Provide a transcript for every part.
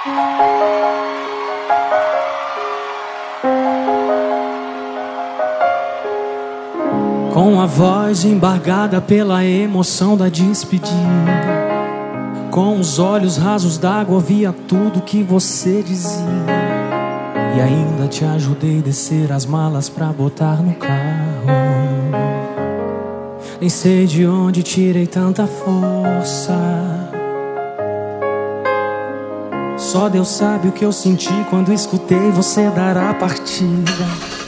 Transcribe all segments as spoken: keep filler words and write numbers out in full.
Com a voz embargada pela emoção da despedida, com os olhos rasos d'água, ouvia tudo que você dizia. E ainda te ajudei a descer as malas pra botar no carro. Nem sei de onde tirei tanta força. Só Deus sabe o que eu senti quando escutei você dar a partida.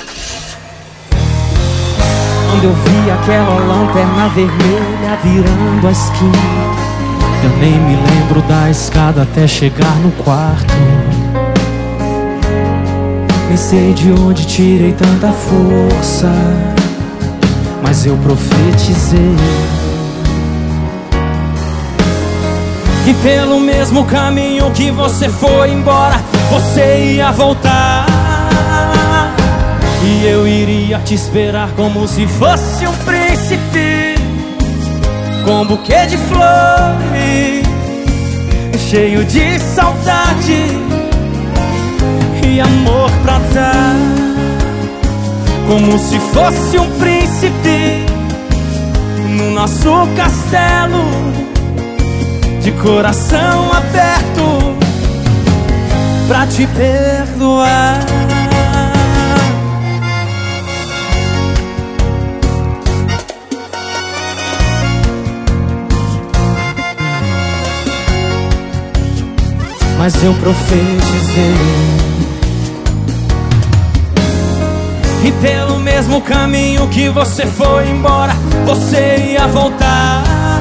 Quando eu vi aquela lanterna vermelha virando a esquina, eu nem me lembro da escada até chegar no quarto. Nem sei de onde tirei tanta força, mas eu profetizei que pelo mesmo caminho que você foi embora, você ia voltar. E eu iria te esperar como se fosse um príncipe, com um buquê de flores, cheio de saudade e amor pra dar. Como se fosse um príncipe no nosso castelo, de coração aberto pra te perdoar. Mas eu profetizei e pelo mesmo caminho que você foi embora, você ia voltar.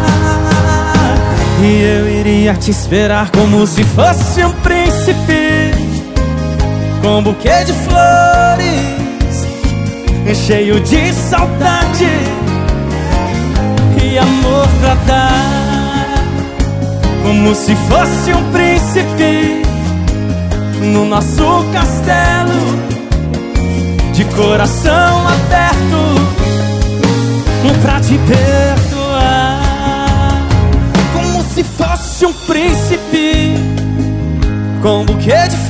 E eu iria te esperar como se fosse um príncipe, com um buquê de flores, cheio de saudade e amor pra dar. Como se fosse um príncipe no nosso castelo, de coração aberto pra te perdoar. Como se fosse um príncipe com um buquê de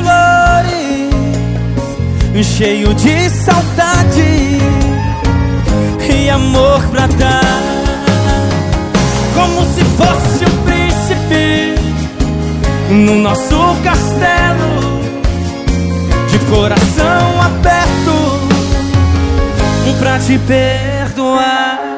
flores, cheio de saudade e amor pra dar. Como se fosse um príncipe no nosso castelo, de coração aberto pra te perdoar.